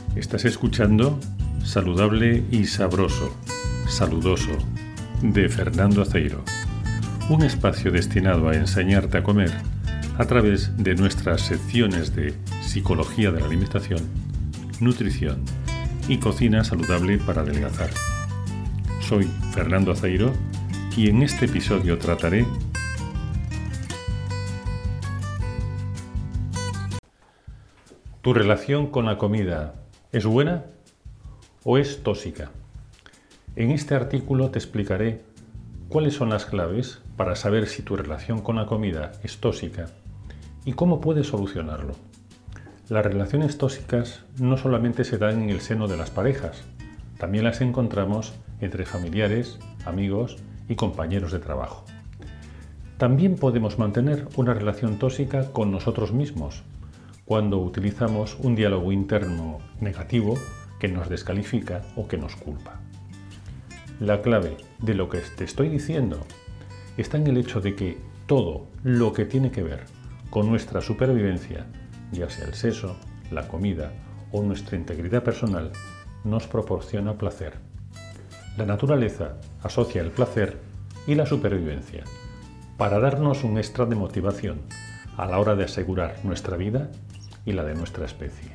Estás escuchando Saludable y Sabroso, Saludoso, de Fernando Aceiro, un espacio destinado a enseñarte a comer a través de nuestras secciones de Psicología de la Alimentación, Nutrición y Cocina Saludable para Adelgazar. Soy Fernando Aceiro y en este episodio trataré ¿tu relación con la comida es buena o es tóxica? En este artículo te explicaré cuáles son las claves para saber si tu relación con la comida es tóxica y cómo puedes solucionarlo. Las relaciones tóxicas no solamente se dan en el seno de las parejas, también las encontramos entre familiares, amigos y compañeros de trabajo. También podemos mantener una relación tóxica con nosotros mismos, cuando utilizamos un diálogo interno negativo que nos descalifica o que nos culpa. La clave de lo que te estoy diciendo está en el hecho de que todo lo que tiene que ver con nuestra supervivencia, ya sea el sexo, la comida o nuestra integridad personal, nos proporciona placer. La naturaleza asocia el placer y la supervivencia para darnos un extra de motivación a la hora de asegurar nuestra vida y la de nuestra especie.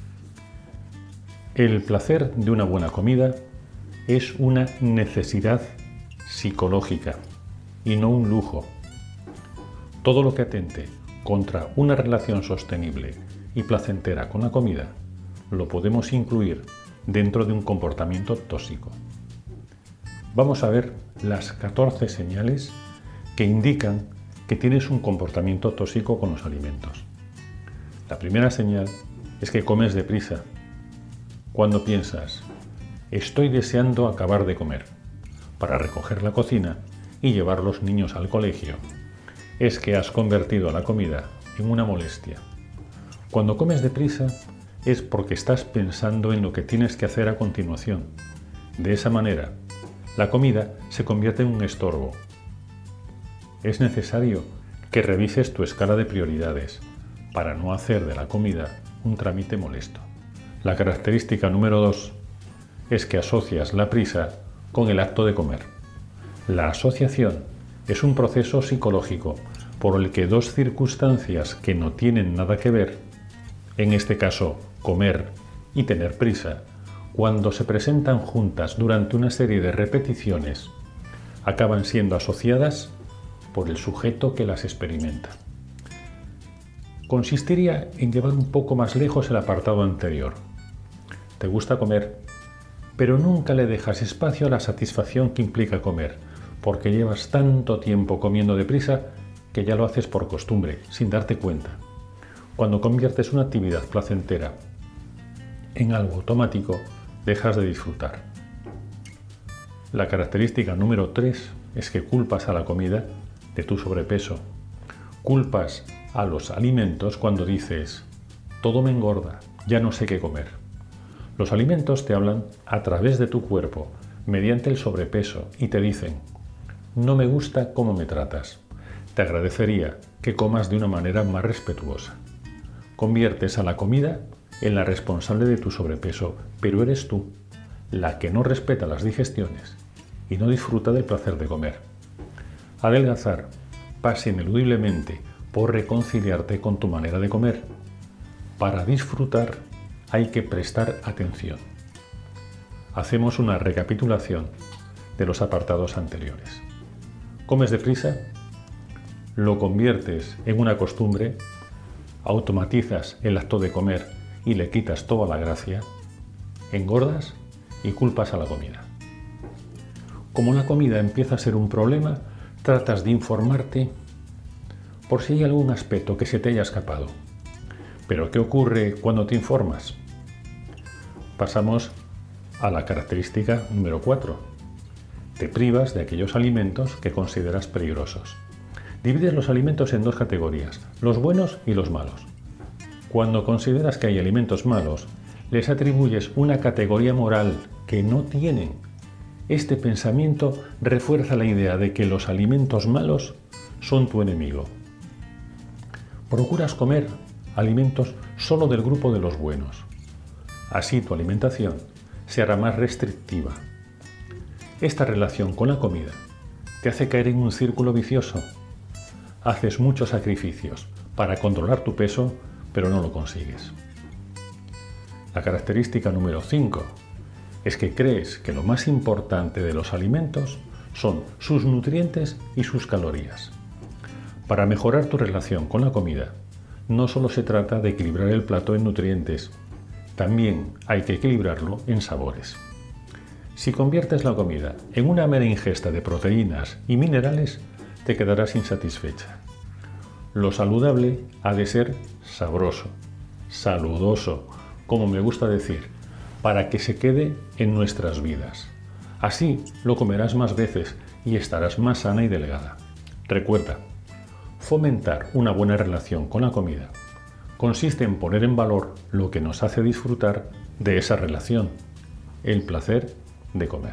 El placer de una buena comida es una necesidad psicológica y no un lujo. Todo lo que atente contra una relación sostenible y placentera con la comida lo podemos incluir dentro de un comportamiento tóxico. Vamos a ver las 14 señales que indican que tienes un comportamiento tóxico con los alimentos. La primera señal es que comes deprisa. Cuando piensas, estoy deseando acabar de comer, para recoger la cocina y llevar los niños al colegio, es que has convertido la comida en una molestia. Cuando comes deprisa es porque estás pensando en lo que tienes que hacer a continuación. De esa manera, la comida se convierte en un estorbo. Es necesario que revises tu escala de prioridades para no hacer de la comida un trámite molesto. La característica número 2 es que asocias la prisa con el acto de comer. La asociación es un proceso psicológico por el que dos circunstancias que no tienen nada que ver, en este caso comer y tener prisa, cuando se presentan juntas durante una serie de repeticiones, acaban siendo asociadas por el sujeto que las experimenta. Consistiría en llevar un poco más lejos el apartado anterior. Te gusta comer, pero nunca le dejas espacio a la satisfacción que implica comer, porque llevas tanto tiempo comiendo deprisa que ya lo haces por costumbre, sin darte cuenta. Cuando conviertes una actividad placentera en algo automático, dejas de disfrutar. La característica número 3 es que culpas a la comida de tu sobrepeso. Culpas a los alimentos cuando dices, todo me engorda, ya no sé qué comer. Los alimentos te hablan a través de tu cuerpo, mediante el sobrepeso, y te dicen, no me gusta cómo me tratas. Te agradecería que comas de una manera más respetuosa. Conviertes a la comida en la responsable de tu sobrepeso, pero eres tú la que no respeta las digestiones y no disfruta del placer de comer. Adelgazar pasa ineludiblemente por reconciliarte con tu manera de comer. Para disfrutar hay que prestar atención. Hacemos una recapitulación de los apartados anteriores. ¿Comes deprisa? ¿Lo conviertes en una costumbre? ¿Automatizas el acto de comer y le quitas toda la gracia? ¿Engordas y culpas a la comida? Como la comida empieza a ser un problema, tratas de informarte por si hay algún aspecto que se te haya escapado. ¿Pero qué ocurre cuando te informas? Pasamos a la característica número 4. Te privas de aquellos alimentos que consideras peligrosos. Divides los alimentos en dos categorías, los buenos y los malos. Cuando consideras que hay alimentos malos, les atribuyes una categoría moral que no tienen. Este pensamiento refuerza la idea de que los alimentos malos son tu enemigo. Procuras comer alimentos solo del grupo de los buenos. Así tu alimentación se hará más restrictiva. Esta relación con la comida te hace caer en un círculo vicioso. Haces muchos sacrificios para controlar tu peso, pero no lo consigues. La característica número 5 es que crees que lo más importante de los alimentos son sus nutrientes y sus calorías. Para mejorar tu relación con la comida, no solo se trata de equilibrar el plato en nutrientes, también hay que equilibrarlo en sabores. Si conviertes la comida en una mera ingesta de proteínas y minerales, te quedarás insatisfecha. Lo saludable ha de ser sabroso, saludoso, como me gusta decir, para que se quede en nuestras vidas. Así lo comerás más veces y estarás más sana y delgada. Recuerda, fomentar una buena relación con la comida consiste en poner en valor lo que nos hace disfrutar de esa relación, el placer de comer.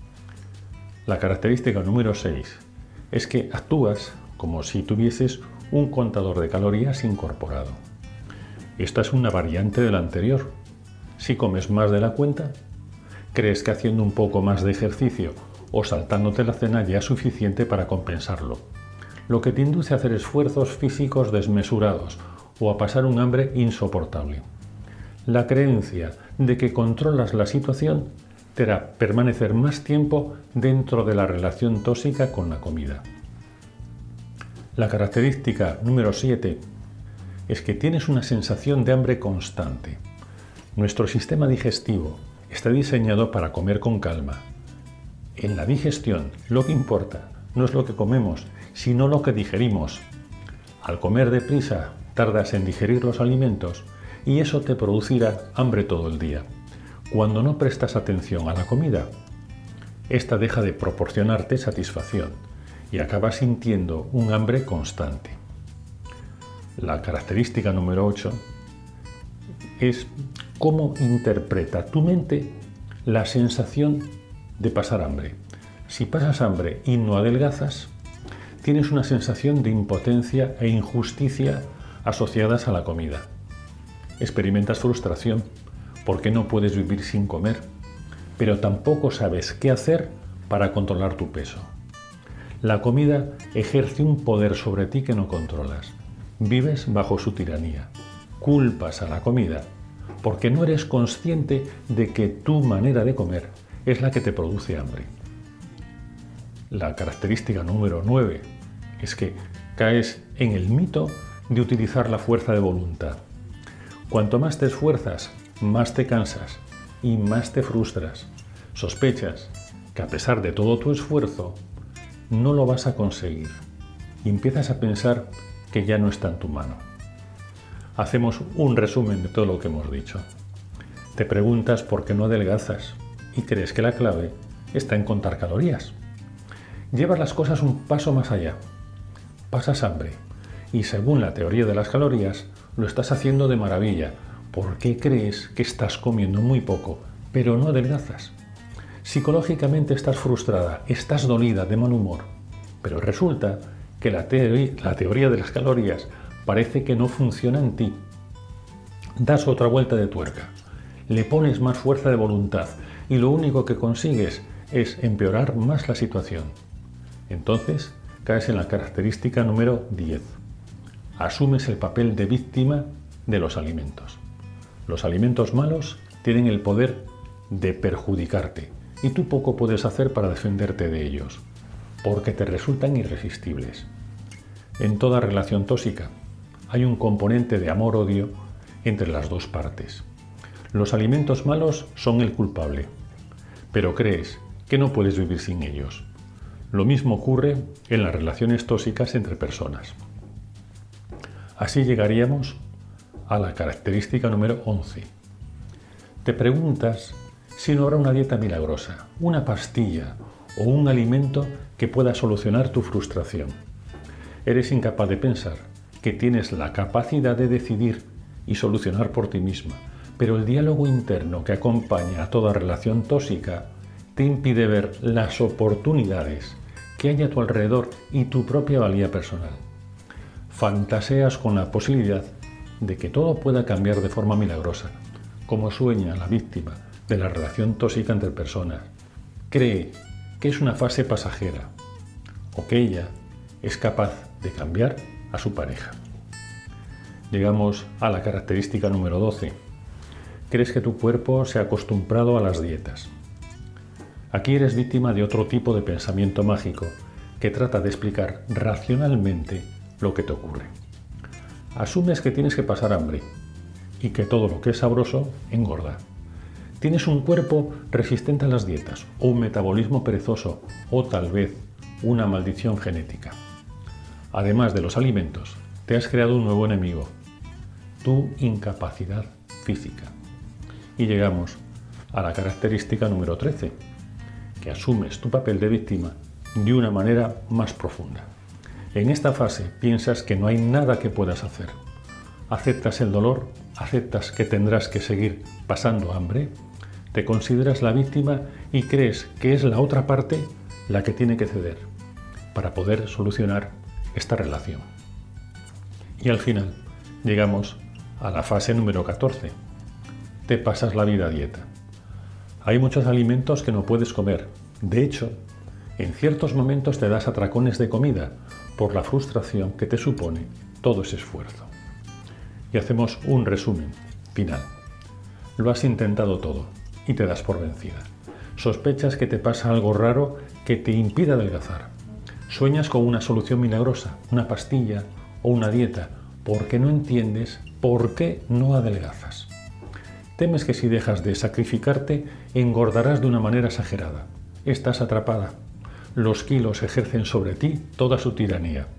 La característica número 6 es que actúas como si tuvieses un contador de calorías incorporado. Esta es una variante de la anterior. Si comes más de la cuenta, crees que haciendo un poco más de ejercicio o saltándote la cena ya es suficiente para compensarlo, lo que te induce a hacer esfuerzos físicos desmesurados o a pasar un hambre insoportable. La creencia de que controlas la situación te hará permanecer más tiempo dentro de la relación tóxica con la comida. La característica número 7 es que tienes una sensación de hambre constante. Nuestro sistema digestivo está diseñado para comer con calma. En la digestión, lo que importa no es lo que comemos, sino lo que digerimos. Al comer deprisa, tardas en digerir los alimentos y eso te producirá hambre todo el día. Cuando no prestas atención a la comida, esta deja de proporcionarte satisfacción y acabas sintiendo un hambre constante. La característica número 8 es cómo interpreta tu mente la sensación de pasar hambre. Si pasas hambre y no adelgazas, tienes una sensación de impotencia e injusticia asociadas a la comida. Experimentas frustración porque no puedes vivir sin comer, pero tampoco sabes qué hacer para controlar tu peso. La comida ejerce un poder sobre ti que no controlas. Vives bajo su tiranía. Culpas a la comida porque no eres consciente de que tu manera de comer es la que te produce hambre. La característica número 9 es que caes en el mito de utilizar la fuerza de voluntad. Cuanto más te esfuerzas, más te cansas y más te frustras. Sospechas que a pesar de todo tu esfuerzo, no lo vas a conseguir y empiezas a pensar que ya no está en tu mano. Hacemos un resumen de todo lo que hemos dicho. Te preguntas por qué no adelgazas y crees que la clave está en contar calorías. Llevas las cosas un paso más allá. Pasas hambre y según la teoría de las calorías lo estás haciendo de maravilla porque crees que estás comiendo muy poco, pero no adelgazas. Psicológicamente estás frustrada, estás dolida, de mal humor, pero resulta que la teoría de las calorías parece que no funciona en ti. Das otra vuelta de tuerca, le pones más fuerza de voluntad y lo único que consigues es empeorar más la situación. Entonces caes en la característica número 10. Asumes el papel de víctima de los alimentos. Los alimentos malos tienen el poder de perjudicarte y tú poco puedes hacer para defenderte de ellos, porque te resultan irresistibles. En toda relación tóxica hay un componente de amor-odio entre las dos partes. Los alimentos malos son el culpable, pero crees que no puedes vivir sin ellos. Lo mismo ocurre en las relaciones tóxicas entre personas. Así llegaríamos a la característica número 11. Te preguntas si no habrá una dieta milagrosa, una pastilla o un alimento que pueda solucionar tu frustración. Eres incapaz de pensar que tienes la capacidad de decidir y solucionar por ti misma, pero el diálogo interno que acompaña a toda relación tóxica te impide ver las oportunidades que hay a tu alrededor y tu propia valía personal. Fantaseas con la posibilidad de que todo pueda cambiar de forma milagrosa, como sueña la víctima de la relación tóxica entre personas, cree que es una fase pasajera o que ella es capaz de cambiar a su pareja. Llegamos a la característica número 12. Crees que tu cuerpo se ha acostumbrado a las dietas. Aquí eres víctima de otro tipo de pensamiento mágico que trata de explicar racionalmente lo que te ocurre. Asumes que tienes que pasar hambre y que todo lo que es sabroso engorda. Tienes un cuerpo resistente a las dietas o un metabolismo perezoso o tal vez una maldición genética. Además de los alimentos, te has creado un nuevo enemigo, tu incapacidad física. Y llegamos a la característica número 13, que asumes tu papel de víctima de una manera más profunda. En esta fase piensas que no hay nada que puedas hacer. Aceptas el dolor, aceptas que tendrás que seguir pasando hambre, te consideras la víctima y crees que es la otra parte la que tiene que ceder para poder solucionar esta relación. Y al final llegamos a la fase número 14. Te pasas la vida a dieta. Hay muchos alimentos que no puedes comer. De hecho, en ciertos momentos te das atracones de comida por la frustración que te supone todo ese esfuerzo. Y hacemos un resumen final. Lo has intentado todo y te das por vencida. Sospechas que te pasa algo raro que te impide adelgazar. Sueñas con una solución milagrosa, una pastilla o una dieta, porque no entiendes por qué no adelgazas. Temes que si dejas de sacrificarte, engordarás de una manera exagerada. Estás atrapada. Los kilos ejercen sobre ti toda su tiranía.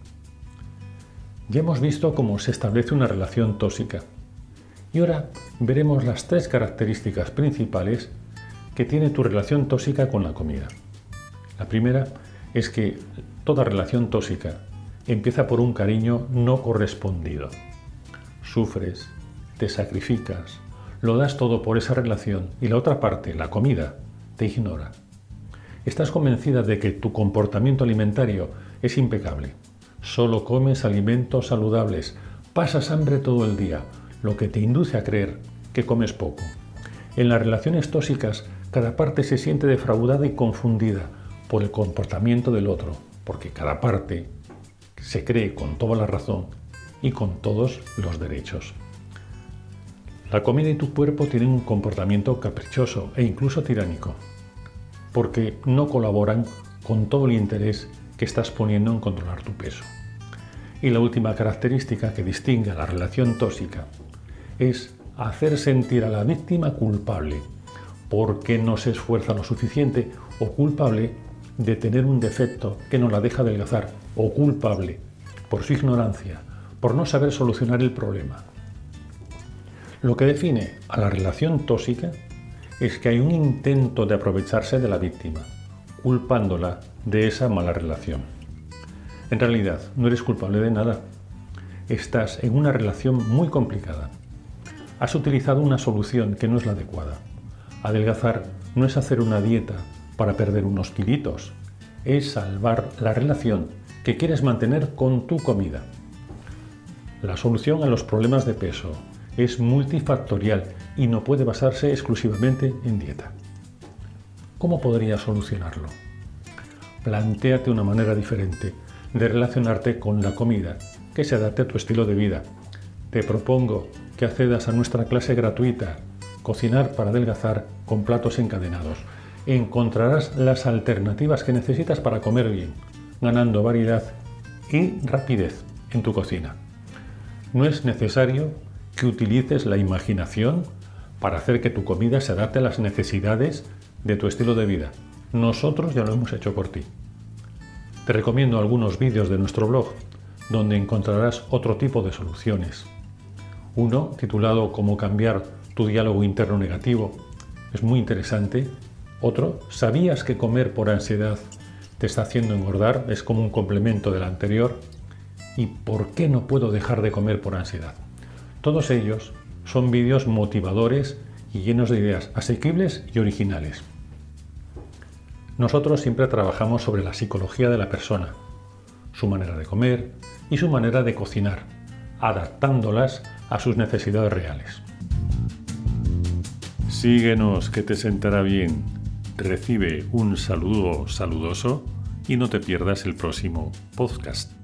Ya hemos visto cómo se establece una relación tóxica. Y ahora veremos las 3 características principales que tiene tu relación tóxica con la comida. La primera es que toda relación tóxica empieza por un cariño no correspondido. Sufres, te sacrificas, lo das todo por esa relación y la otra parte, la comida, te ignora. Estás convencida de que tu comportamiento alimentario es impecable. Solo comes alimentos saludables, pasas hambre todo el día, lo que te induce a creer que comes poco. En las relaciones tóxicas, cada parte se siente defraudada y confundida por el comportamiento del otro, porque cada parte se cree con toda la razón y con todos los derechos. La comida y tu cuerpo tienen un comportamiento caprichoso e incluso tiránico, porque no colaboran con todo el interés que estás poniendo en controlar tu peso. Y la última característica que distingue a la relación tóxica es hacer sentir a la víctima culpable porque no se esfuerza lo suficiente o culpable de tener un defecto que no la deja adelgazar o culpable por su ignorancia, por no saber solucionar el problema. Lo que define a la relación tóxica es que hay un intento de aprovecharse de la víctima, culpándola de esa mala relación. En realidad, no eres culpable de nada. Estás en una relación muy complicada. Has utilizado una solución que no es la adecuada. Adelgazar no es hacer una dieta para perder unos kilitos, es salvar la relación que quieres mantener con tu comida. La solución a los problemas de peso es multifactorial y no puede basarse exclusivamente en dieta. ¿Cómo podrías solucionarlo? Plantéate una manera diferente de relacionarte con la comida que se adapte a tu estilo de vida. Te propongo que accedas a nuestra clase gratuita Cocinar para adelgazar con platos encadenados. Encontrarás las alternativas que necesitas para comer bien, ganando variedad y rapidez en tu cocina. No es necesario que utilices la imaginación para hacer que tu comida se adapte a las necesidades de tu estilo de vida. Nosotros ya lo hemos hecho por ti. Te recomiendo algunos vídeos de nuestro blog, donde encontrarás otro tipo de soluciones. Uno titulado Cómo cambiar tu diálogo interno negativo. Es muy interesante. Otro, ¿sabías que comer por ansiedad te está haciendo engordar? Es como un complemento del anterior. ¿Y por qué no puedo dejar de comer por ansiedad? Todos ellos son vídeos motivadores y llenos de ideas asequibles y originales. Nosotros siempre trabajamos sobre la psicología de la persona, su manera de comer y su manera de cocinar, adaptándolas a sus necesidades reales. Síguenos, que te sentará bien. Recibe un saludo saludoso y no te pierdas el próximo podcast.